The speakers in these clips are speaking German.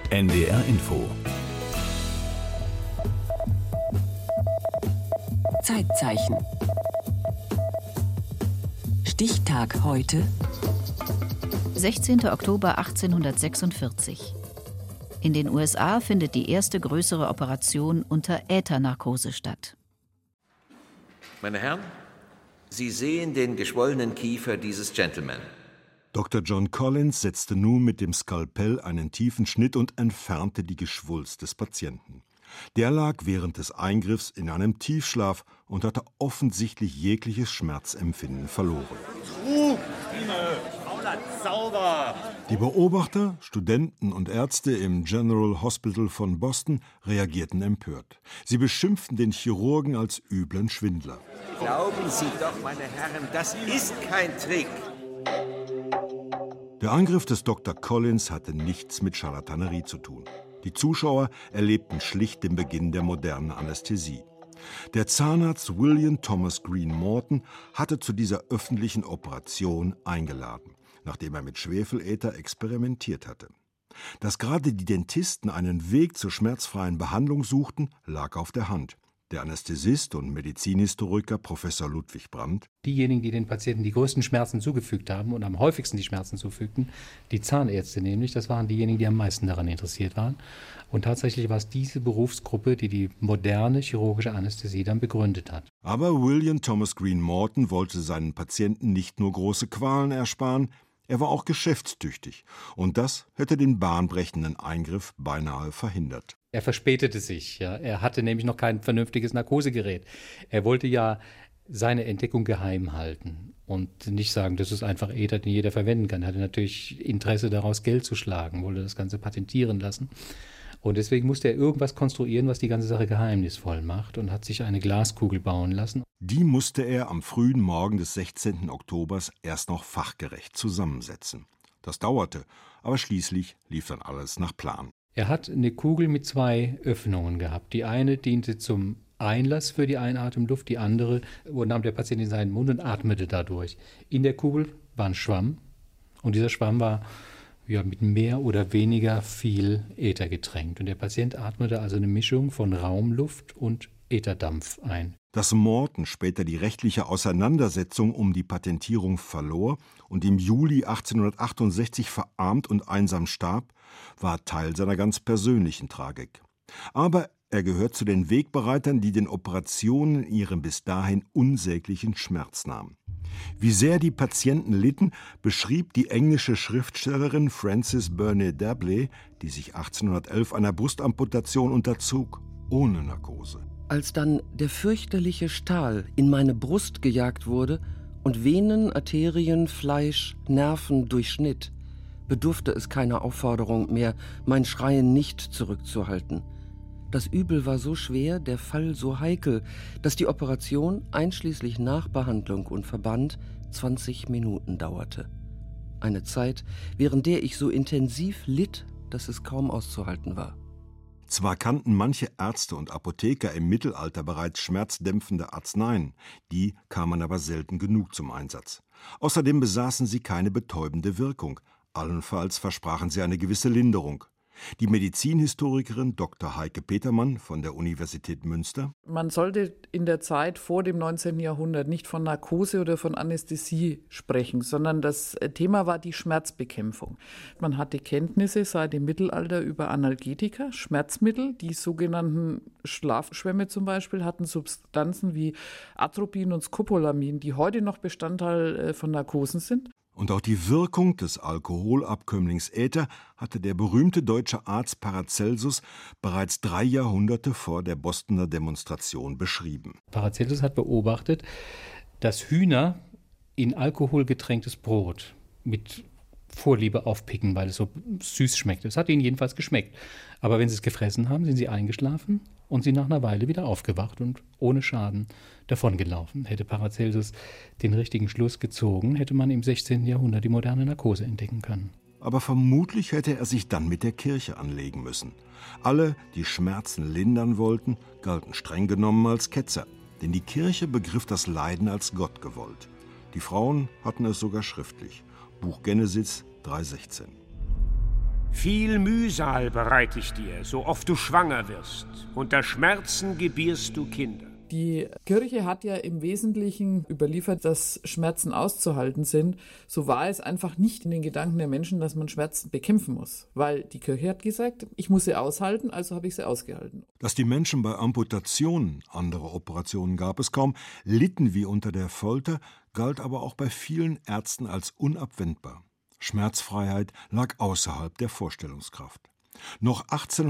NDR Info. Zeitzeichen. Stichtag heute. 16. Oktober 1846. In den USA findet die erste größere Operation unter Äthernarkose statt. Meine Herren, Sie sehen den geschwollenen Kiefer dieses Gentleman. Dr. John Collins setzte nun mit dem Skalpell einen tiefen Schnitt und entfernte die Geschwulst des Patienten. Der lag während des Eingriffs in einem Tiefschlaf und hatte offensichtlich jegliches Schmerzempfinden verloren. Die Beobachter, Studenten und Ärzte im General Hospital von Boston reagierten empört. Sie beschimpften den Chirurgen als üblen Schwindler. Glauben Sie doch, meine Herren, das ist kein Trick. Der Angriff des Dr. Collins hatte nichts mit Scharlatanerie zu tun. Die Zuschauer erlebten schlicht den Beginn der modernen Anästhesie. Der Zahnarzt William Thomas Green Morton hatte zu dieser öffentlichen Operation eingeladen, nachdem er mit Schwefeläther experimentiert hatte. Dass gerade die Dentisten einen Weg zur schmerzfreien Behandlung suchten, lag auf der Hand. Der Anästhesist und Medizinhistoriker Professor Ludwig Brandt. Diejenigen, die den Patienten die größten Schmerzen zugefügt haben und am häufigsten die Schmerzen zufügten, die Zahnärzte nämlich, das waren diejenigen, die am meisten daran interessiert waren. Und tatsächlich war es diese Berufsgruppe, die die moderne chirurgische Anästhesie dann begründet hat. Aber William Thomas Green Morton wollte seinen Patienten nicht nur große Qualen ersparen, er war auch geschäftstüchtig. Und das hätte den bahnbrechenden Eingriff beinahe verhindert. Er verspätete sich. Ja. Er hatte nämlich noch kein vernünftiges Narkosegerät. Er wollte ja seine Entdeckung geheim halten und nicht sagen, das ist einfach Äther, den jeder verwenden kann. Er hatte natürlich Interesse daraus, Geld zu schlagen, wollte das Ganze patentieren lassen. Und deswegen musste er irgendwas konstruieren, was die ganze Sache geheimnisvoll macht, und hat sich eine Glaskugel bauen lassen. Die musste er am frühen Morgen des 16. Oktobers erst noch fachgerecht zusammensetzen. Das dauerte, aber schließlich lief dann alles nach Plan. Er hat eine Kugel mit 2 Öffnungen gehabt. Die eine diente zum Einlass für die Einatemluft, die andere nahm der Patient in seinen Mund und atmete dadurch. In der Kugel war ein Schwamm, und dieser Schwamm war mit mehr oder weniger viel Äther getränkt. Und der Patient atmete also eine Mischung von Raumluft und Ätherdampf ein. Dass Morton später die rechtliche Auseinandersetzung um die Patentierung verlor und im Juli 1868 verarmt und einsam starb, war Teil seiner ganz persönlichen Tragik. Aber er gehört zu den Wegbereitern, die den Operationen ihren bis dahin unsäglichen Schmerz nahmen. Wie sehr die Patienten litten, beschrieb die englische Schriftstellerin Frances Burney Dabley, die sich 1811 einer Brustamputation unterzog, ohne Narkose. Als dann der fürchterliche Stahl in meine Brust gejagt wurde und Venen, Arterien, Fleisch, Nerven durchschnitt, bedurfte es keiner Aufforderung mehr, mein Schreien nicht zurückzuhalten. Das Übel war so schwer, der Fall so heikel, dass die Operation einschließlich Nachbehandlung und Verband 20 Minuten dauerte. Eine Zeit, während der ich so intensiv litt, dass es kaum auszuhalten war. Zwar kannten manche Ärzte und Apotheker im Mittelalter bereits schmerzdämpfende Arzneien, die kamen aber selten genug zum Einsatz. Außerdem besaßen sie keine betäubende Wirkung, allenfalls versprachen sie eine gewisse Linderung. Die Medizinhistorikerin Dr. Heike Petermann von der Universität Münster. Man sollte in der Zeit vor dem 19. Jahrhundert nicht von Narkose oder von Anästhesie sprechen, sondern das Thema war die Schmerzbekämpfung. Man hatte Kenntnisse seit dem Mittelalter über Analgetika, Schmerzmittel. Die sogenannten Schlafschwämme zum Beispiel hatten Substanzen wie Atropin und Scopolamin, die heute noch Bestandteil von Narkosen sind. Und auch die Wirkung des Alkoholabkömmlings Äther hatte der berühmte deutsche Arzt Paracelsus bereits 3 Jahrhunderte vor der Bostoner Demonstration beschrieben. Paracelsus hat beobachtet, dass Hühner in Alkohol getränktes Brot mit Vorliebe aufpicken, weil es so süß schmeckt. Es hat ihnen jedenfalls geschmeckt. Aber wenn sie es gefressen haben, sind sie eingeschlafen und sind nach einer Weile wieder aufgewacht und ohne Schaden davongelaufen. Hätte Paracelsus den richtigen Schluss gezogen, hätte man im 16. Jahrhundert die moderne Narkose entdecken können. Aber vermutlich hätte er sich dann mit der Kirche anlegen müssen. Alle, die Schmerzen lindern wollten, galten streng genommen als Ketzer. Denn die Kirche begriff das Leiden als Gott gewollt. Die Frauen hatten es sogar schriftlich. Buch Genesis 3,16. Viel Mühsal bereite ich dir, so oft du schwanger wirst. Unter Schmerzen gebierst du Kinder. Die Kirche hat ja im Wesentlichen überliefert, dass Schmerzen auszuhalten sind. So war es einfach nicht in den Gedanken der Menschen, dass man Schmerzen bekämpfen muss. Weil die Kirche hat gesagt, ich muss sie aushalten, also habe ich sie ausgehalten. Dass die Menschen bei Amputationen, andere Operationen gab es kaum, litten wie unter der Folter, galt aber auch bei vielen Ärzten als unabwendbar. Schmerzfreiheit lag außerhalb der Vorstellungskraft. Noch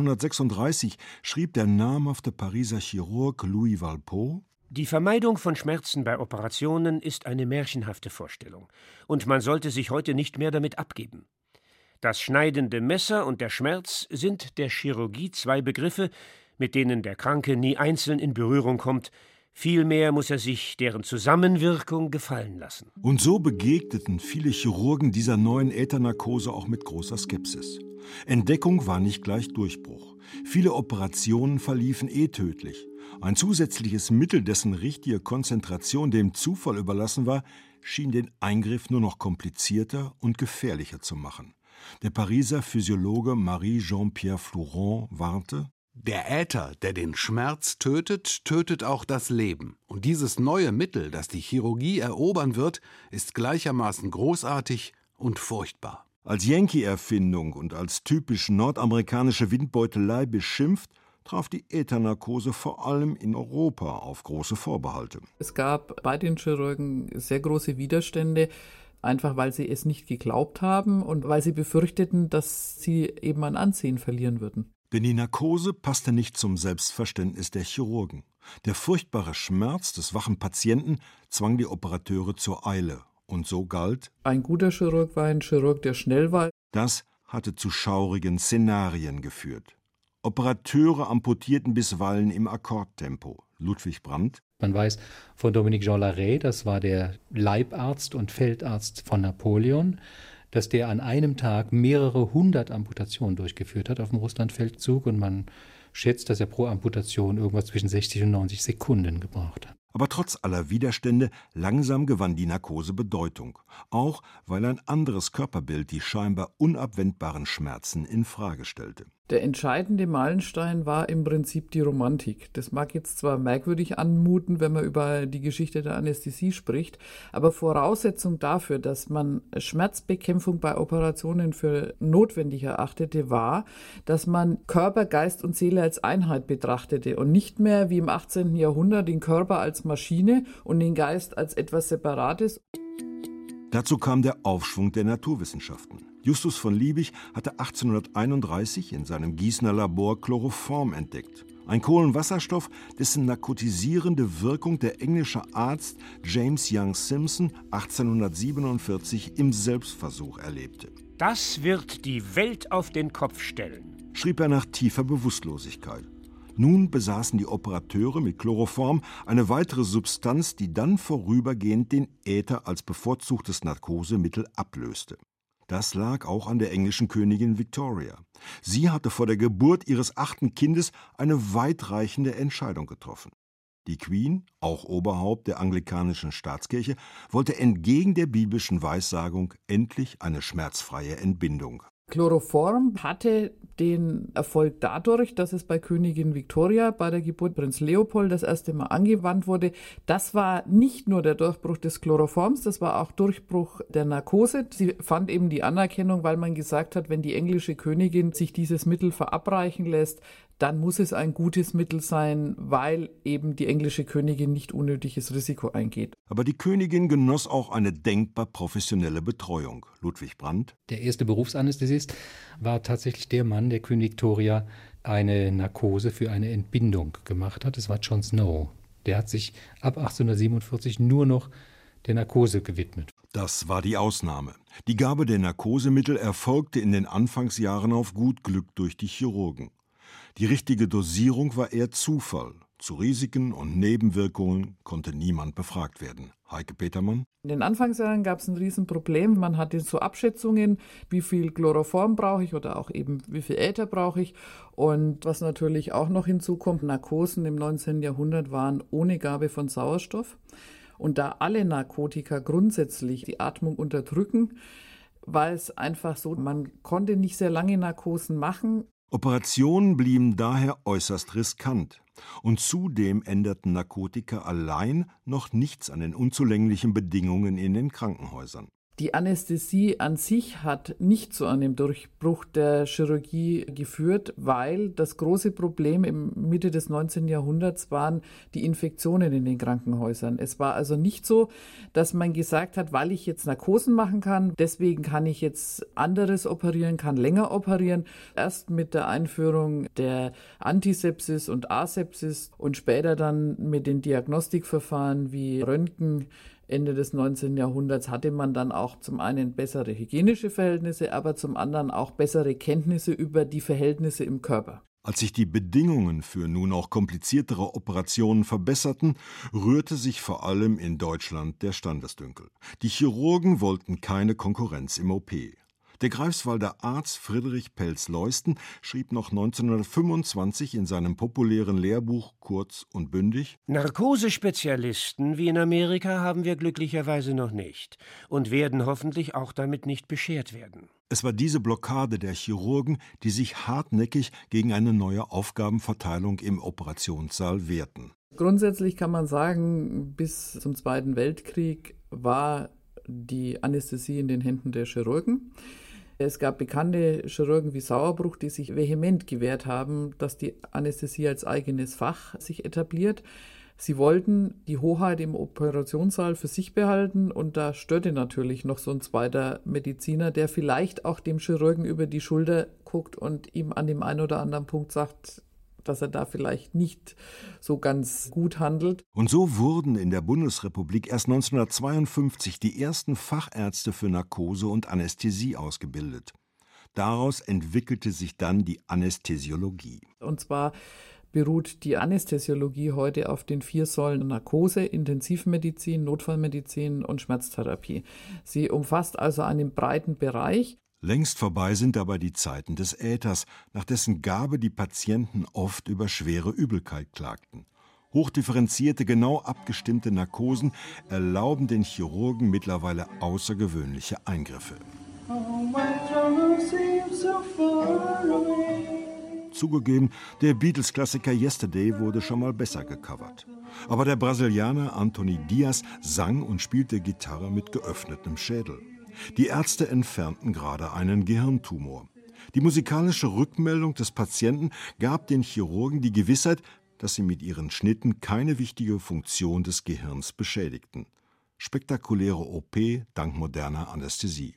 1836 schrieb der namhafte Pariser Chirurg Louis Walpole: Die Vermeidung von Schmerzen bei Operationen ist eine märchenhafte Vorstellung, und man sollte sich heute nicht mehr damit abgeben. Das schneidende Messer und der Schmerz sind der Chirurgie zwei Begriffe, mit denen der Kranke nie einzeln in Berührung kommt. Vielmehr muss er sich deren Zusammenwirkung gefallen lassen. Und so begegneten viele Chirurgen dieser neuen Äthernarkose auch mit großer Skepsis. Entdeckung war nicht gleich Durchbruch. Viele Operationen verliefen tödlich. Ein zusätzliches Mittel, dessen richtige Konzentration dem Zufall überlassen war, schien den Eingriff nur noch komplizierter und gefährlicher zu machen. Der Pariser Physiologe Marie-Jean-Pierre Flourens warnte: Der Äther, der den Schmerz tötet, tötet auch das Leben. Und dieses neue Mittel, das die Chirurgie erobern wird, ist gleichermaßen großartig und furchtbar. Als Yankee-Erfindung und als typisch nordamerikanische Windbeutelei beschimpft, traf die Äthernarkose vor allem in Europa auf große Vorbehalte. Es gab bei den Chirurgen sehr große Widerstände, einfach weil sie es nicht geglaubt haben und weil sie befürchteten, dass sie eben an Ansehen verlieren würden. Denn die Narkose passte nicht zum Selbstverständnis der Chirurgen. Der furchtbare Schmerz des wachen Patienten zwang die Operateure zur Eile. Und so galt: Ein guter Chirurg war ein Chirurg, der schnell war. Das hatte zu schaurigen Szenarien geführt. Operateure amputierten bisweilen im Akkordtempo. Ludwig Brandt: Man weiß von Dominique Jean Larrey, das war der Leibarzt und Feldarzt von Napoleon, dass der an einem Tag mehrere 100 Amputationen durchgeführt hat auf dem Russlandfeldzug, und man schätzt, dass er pro Amputation irgendwas zwischen 60 und 90 Sekunden gebraucht hat. Aber trotz aller Widerstände, langsam gewann die Narkose Bedeutung. Auch weil ein anderes Körperbild die scheinbar unabwendbaren Schmerzen in Frage stellte. Der entscheidende Meilenstein war im Prinzip die Romantik. Das mag jetzt zwar merkwürdig anmuten, wenn man über die Geschichte der Anästhesie spricht, aber Voraussetzung dafür, dass man Schmerzbekämpfung bei Operationen für notwendig erachtete, war, dass man Körper, Geist und Seele als Einheit betrachtete und nicht mehr wie im 18. Jahrhundert den Körper als Maschine und den Geist als etwas Separates. Dazu kam der Aufschwung der Naturwissenschaften. Justus von Liebig hatte 1831 in seinem Gießener Labor Chloroform entdeckt. Ein Kohlenwasserstoff, dessen narkotisierende Wirkung der englische Arzt James Young Simpson 1847 im Selbstversuch erlebte. Das wird die Welt auf den Kopf stellen, schrieb er nach tiefer Bewusstlosigkeit. Nun besaßen die Operateure mit Chloroform eine weitere Substanz, die dann vorübergehend den Äther als bevorzugtes Narkosemittel ablöste. Das lag auch an der englischen Königin Victoria. Sie hatte vor der Geburt ihres 8. Kindes eine weitreichende Entscheidung getroffen. Die Queen, auch Oberhaupt der anglikanischen Staatskirche, wollte entgegen der biblischen Weissagung endlich eine schmerzfreie Entbindung. Chloroform hatte den Erfolg dadurch, dass es bei Königin Victoria bei der Geburt Prinz Leopold das erste Mal angewandt wurde. Das war nicht nur der Durchbruch des Chloroforms, das war auch Durchbruch der Narkose. Sie fand eben die Anerkennung, weil man gesagt hat, wenn die englische Königin sich dieses Mittel verabreichen lässt, dann muss es ein gutes Mittel sein, weil eben die englische Königin nicht unnötiges Risiko eingeht. Aber die Königin genoss auch eine denkbar professionelle Betreuung. Ludwig Brandt: Der erste Berufsanästhesist war tatsächlich der Mann, der Königin Victoria eine Narkose für eine Entbindung gemacht hat. Das war John Snow. Der hat sich ab 1847 nur noch der Narkose gewidmet. Das war die Ausnahme. Die Gabe der Narkosemittel erfolgte in den Anfangsjahren auf gut Glück durch die Chirurgen. Die richtige Dosierung war eher Zufall. Zu Risiken und Nebenwirkungen konnte niemand befragt werden. Heike Petermann: In den Anfangsjahren gab es ein Riesenproblem. Man hatte so Abschätzungen, wie viel Chloroform brauche ich oder auch eben wie viel Äther brauche ich. Und was natürlich auch noch hinzukommt, Narkosen im 19. Jahrhundert waren ohne Gabe von Sauerstoff. Und da alle Narkotika grundsätzlich die Atmung unterdrücken, war es einfach so, man konnte nicht sehr lange Narkosen machen. Operationen blieben daher äußerst riskant. Und zudem änderten Narkotika allein noch nichts an den unzulänglichen Bedingungen in den Krankenhäusern. Die Anästhesie an sich hat nicht zu einem Durchbruch der Chirurgie geführt, weil das große Problem im Mitte des 19. Jahrhunderts waren die Infektionen in den Krankenhäusern. Es war also nicht so, dass man gesagt hat, weil ich jetzt Narkosen machen kann, deswegen kann ich jetzt anderes operieren, kann länger operieren. Erst mit der Einführung der Antisepsis und Asepsis und später dann mit den Diagnostikverfahren wie Röntgen Ende des 19. Jahrhunderts hatte man dann auch zum einen bessere hygienische Verhältnisse, aber zum anderen auch bessere Kenntnisse über die Verhältnisse im Körper. Als sich die Bedingungen für nun auch kompliziertere Operationen verbesserten, rührte sich vor allem in Deutschland der Standesdünkel. Die Chirurgen wollten keine Konkurrenz im OP. Der Greifswalder Arzt Friedrich Pelz-Leusten schrieb noch 1925 in seinem populären Lehrbuch kurz und bündig: Narkosespezialisten wie in Amerika haben wir glücklicherweise noch nicht und werden hoffentlich auch damit nicht beschert werden. Es war diese Blockade der Chirurgen, die sich hartnäckig gegen eine neue Aufgabenverteilung im Operationssaal wehrten. Grundsätzlich kann man sagen, bis zum Zweiten Weltkrieg war die Anästhesie in den Händen der Chirurgen. Es gab bekannte Chirurgen wie Sauerbruch, die sich vehement gewehrt haben, dass die Anästhesie als eigenes Fach sich etabliert. Sie wollten die Hoheit im Operationssaal für sich behalten und da störte natürlich noch so ein zweiter Mediziner, der vielleicht auch dem Chirurgen über die Schulter guckt und ihm an dem einen oder anderen Punkt sagt, dass er da vielleicht nicht so ganz gut handelt. Und so wurden in der Bundesrepublik erst 1952 die ersten Fachärzte für Narkose und Anästhesie ausgebildet. Daraus entwickelte sich dann die Anästhesiologie. Und zwar beruht die Anästhesiologie heute auf den 4 Säulen Narkose, Intensivmedizin, Notfallmedizin und Schmerztherapie. Sie umfasst also einen breiten Bereich. Längst vorbei sind dabei die Zeiten des Äthers, nach dessen Gabe die Patienten oft über schwere Übelkeit klagten. Hochdifferenzierte, genau abgestimmte Narkosen erlauben den Chirurgen mittlerweile außergewöhnliche Eingriffe. Zugegeben, der Beatles-Klassiker Yesterday wurde schon mal besser gecovert. Aber der Brasilianer Anthony Diaz sang und spielte Gitarre mit geöffnetem Schädel. Die Ärzte entfernten gerade einen Gehirntumor. Die musikalische Rückmeldung des Patienten gab den Chirurgen die Gewissheit, dass sie mit ihren Schnitten keine wichtige Funktion des Gehirns beschädigten. Spektakuläre OP dank moderner Anästhesie.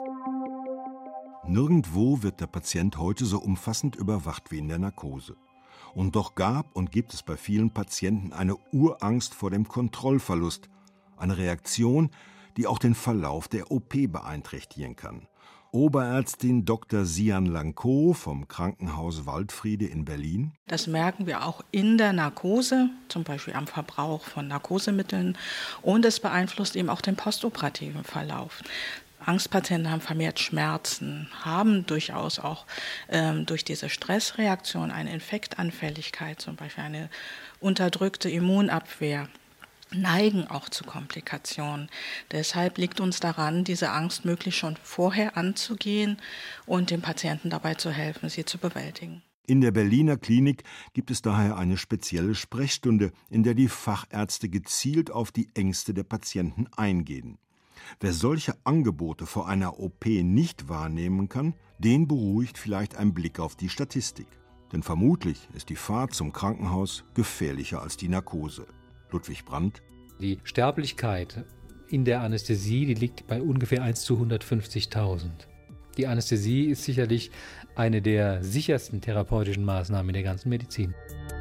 Nirgendwo wird der Patient heute so umfassend überwacht wie in der Narkose. Und doch gab und gibt es bei vielen Patienten eine Urangst vor dem Kontrollverlust, eine Reaktion, die auch den Verlauf der OP beeinträchtigen kann. Oberärztin Dr. Sian Lanko vom Krankenhaus Waldfriede in Berlin. Das merken wir auch in der Narkose, zum Beispiel am Verbrauch von Narkosemitteln. Und es beeinflusst eben auch den postoperativen Verlauf. Angstpatienten haben vermehrt Schmerzen, haben durchaus auch durch diese Stressreaktion eine Infektanfälligkeit, zum Beispiel eine unterdrückte Immunabwehr, neigen auch zu Komplikationen. Deshalb liegt uns daran, diese Angst möglichst schon vorher anzugehen und dem Patienten dabei zu helfen, sie zu bewältigen. In der Berliner Klinik gibt es daher eine spezielle Sprechstunde, in der die Fachärzte gezielt auf die Ängste der Patienten eingehen. Wer solche Angebote vor einer OP nicht wahrnehmen kann, den beruhigt vielleicht ein Blick auf die Statistik. Denn vermutlich ist die Fahrt zum Krankenhaus gefährlicher als die Narkose. Ludwig Brandt. Die Sterblichkeit in der Anästhesie, die liegt bei ungefähr 1 zu 150.000. Die Anästhesie ist sicherlich eine der sichersten therapeutischen Maßnahmen in der ganzen Medizin.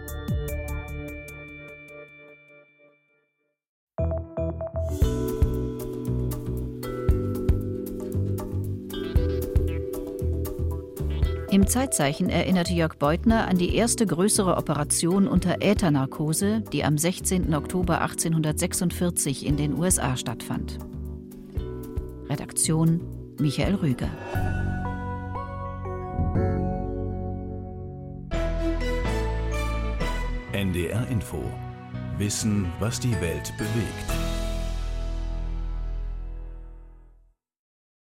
Im Zeitzeichen erinnerte Jörg Beutner an die erste größere Operation unter Äthernarkose, die am 16. Oktober 1846 in den USA stattfand. Redaktion Michael Rüger. NDR Info. Wissen, was die Welt bewegt.